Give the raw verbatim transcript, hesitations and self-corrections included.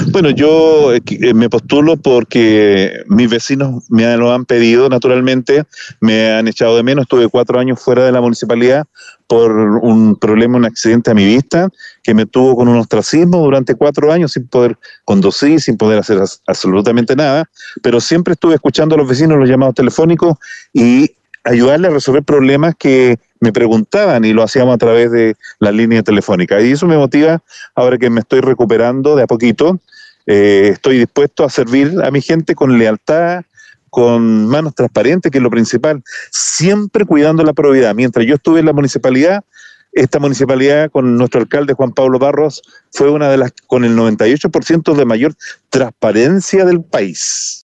Bueno, yo eh, me postulo porque mis vecinos me lo han pedido naturalmente, me han echado de menos, estuve cuatro años fuera de la municipalidad por un problema, un accidente a mi vista, que me tuvo con un ostracismo durante cuatro años sin poder conducir, sin poder hacer as- absolutamente nada, pero siempre estuve escuchando a los vecinos los llamados telefónicos y ayudarles a resolver problemas que me preguntaban y lo hacíamos a través de la línea telefónica. Y eso me motiva ahora que me estoy recuperando de a poquito. Eh, estoy dispuesto a servir a mi gente con lealtad, con manos transparentes, que es lo principal, siempre cuidando la probidad. Mientras yo estuve en la municipalidad, esta municipalidad con nuestro alcalde Juan Pablo Barros fue una de las con el noventa y ocho por ciento de mayor transparencia del país.